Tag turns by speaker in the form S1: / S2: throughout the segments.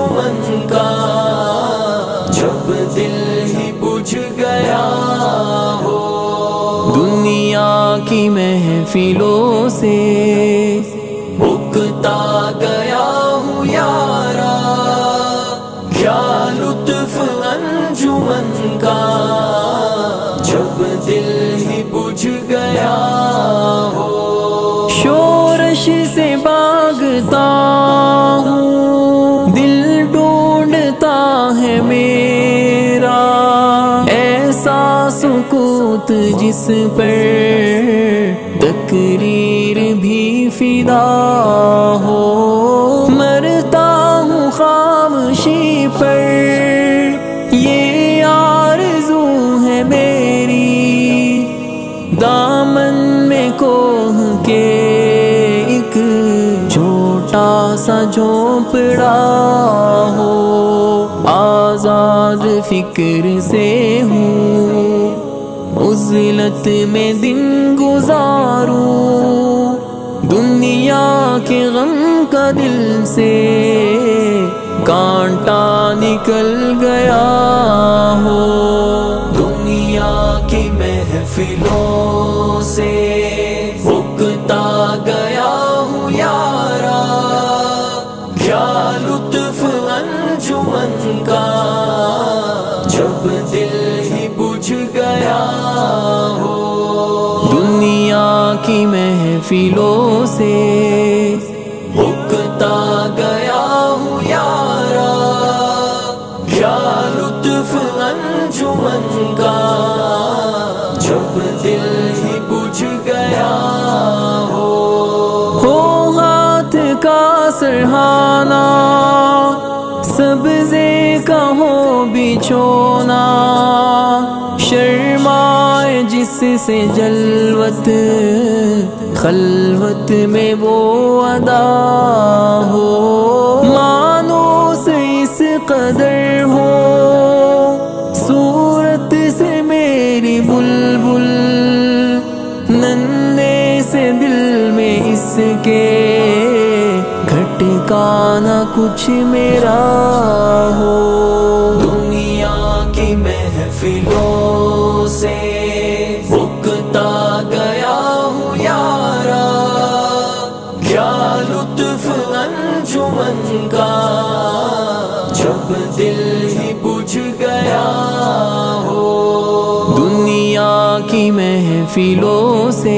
S1: انجمن کا جب دل ہی بجھ گیا ہو، دنیا کی محفلوں سے اکتا گیا ہوں یارا، کیا لطف انجمن کا جب دل ہی بجھ گیا ہو۔ شورش سے بھاگتا ہوں دل ڈھونڈتا ہے میرا، ایسا سکوت جس پر تقریر بھی فدا ہو، مرتا ہوں خاموشی پر، یہ آرزو ہے میری، دامن میں کوہ کے ایک چھوٹا سا جھونپڑا ہو، آزاد فکر سے ہوں عزلت میں دن گزاروں، دنیا کے غم کا دل سے کانٹا نکل گیا ہو، دنیا کی محفلوں سے اکتا گیا ہوں یارا، کیا لطف انجمن کا جب دل ہی بجھ گیا ہو، دنیا کی محفلوں سے اکتا گیا ہوں یارا، کیا لطف انجمن کا جب دل ہی بجھ گیا ہو، ہاتھ کا سرہانا سبزے کا ہو بچھونا، شرمائے جس سے جلوت خلوت میں وہ ادا ہو، مانوس اس قدر ہو صورت سے میری بلبل، ننھے سے دل میں اس کے کھٹکا نہ کچھ میرا ہو، دنیا کی محفلوں سے اکتا گیا ہوں یارا، کیا لطف انجمن کا جب دل ہی بجھ گیا ہو، دنیا کی محفلوں سے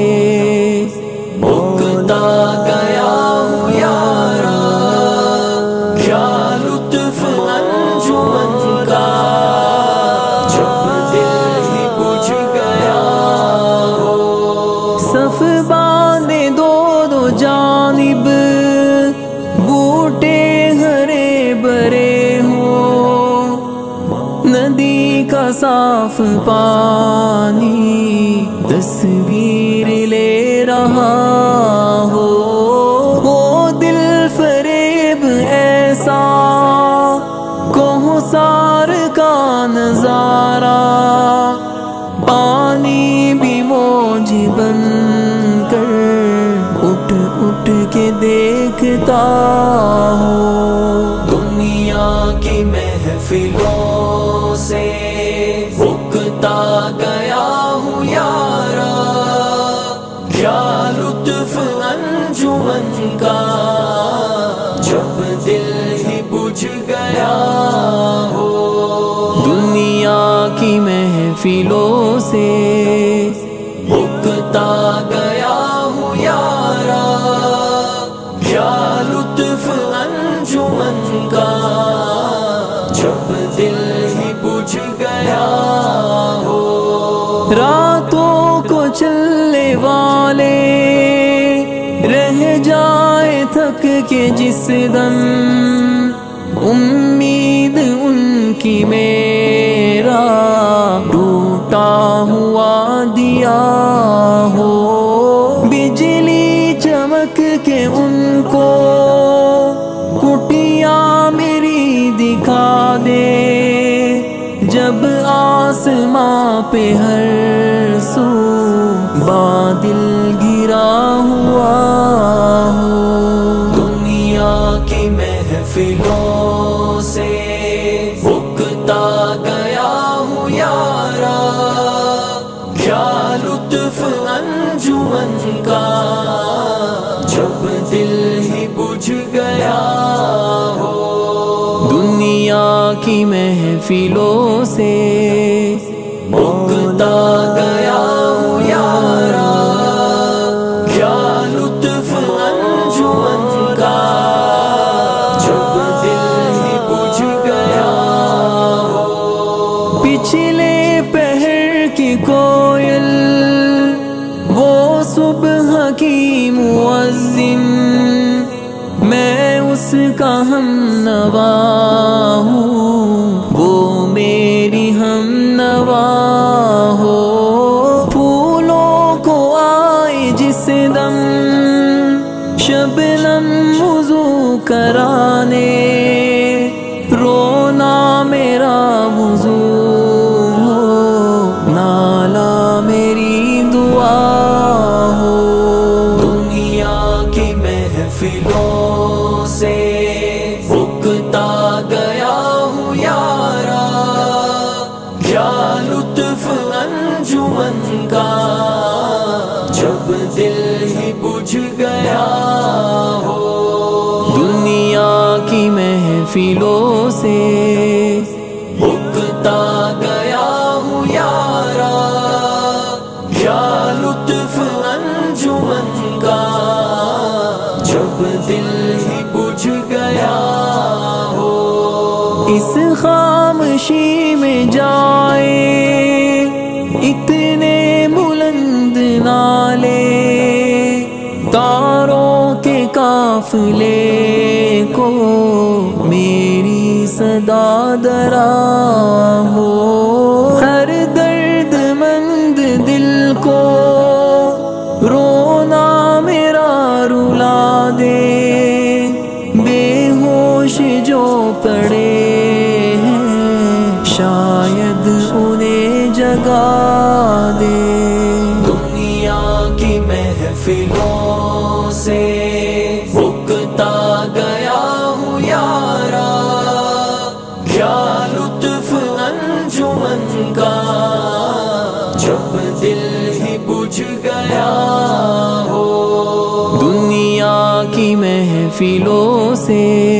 S1: اکتا گیا ہوں یارا، کیا لطف انجمن کا جب دل ہی بجھ گیا ہو، صف باندھے دو دو جانب بوٹے ہرے بھرے ہوں، ندی کا صاف پانی تصویر لے رہا ہو، وہ دل فریب ایسا کوہسار کا نظارہ، پانی بھی موج بن کر اٹھ اٹھ کے دیکھتا ہو، دنیا کی محفلوں سے اکتا گیا ہوں یارا، کیا لطف انجمن کا جب دل ہی بجھ گیا ہو، دنیا کی محفلوں سے اکتا گیا ہوں یارا، کیا لطف انجمن کا جب دل ہی بجھ گیا ہو، راتوں کو چلنے والے رہ جائے تھک کے جس دم، امید ان کی میرا ٹوٹا ہوا دیا ہو، بجلی چمک کے ان کو کٹیاں میری دکھا دے، جب آسماں پہ ہر سو بادل گرا ہوا ہو، دنیا کی محفلوں کا جب دل ہی بجھ گیا ہو، دنیا کی محفلوں سے اکتا گیا ہوں یارا، کیا لطف انجمن کا جب دل ہی بجھ گیا ہو، پچھلے پہر کی کوئل وہ صبح کی مؤذن، میں اس کا ہم نوا ہوں، وہ میری ہم نوا ہو، پھولوں کو آئے جس دم شبنم وضو کرانے، رونا میرا وضو ہو، نالا میری دعا ہو، دنیا کی محفلوں سے اکتا گیا ہوں یارا، کیا لطف انجمن کا جب دل ہی بجھ گیا ہو، دنیا کی محفلوں سے اکتا گیا ہوں یارا، کیا لطف انجمن کا جب دل ہی بجھ گیا ہو، اس خاموشی میں جائے اتنے بلند نالے، تاروں کے قافلے کو میری صدا درا ہو، ہر درد مند دل کو رونا میرا رلا دے، بے ہوش جو پڑے ہیں شاید انہیں جگا دے، دنیا کی محفلوں سے اکتا گیا ہوں یارا، کیا لطف انجمن کا جب دل ہی بجھ گیا ہو، دنیا کی محفلوں سے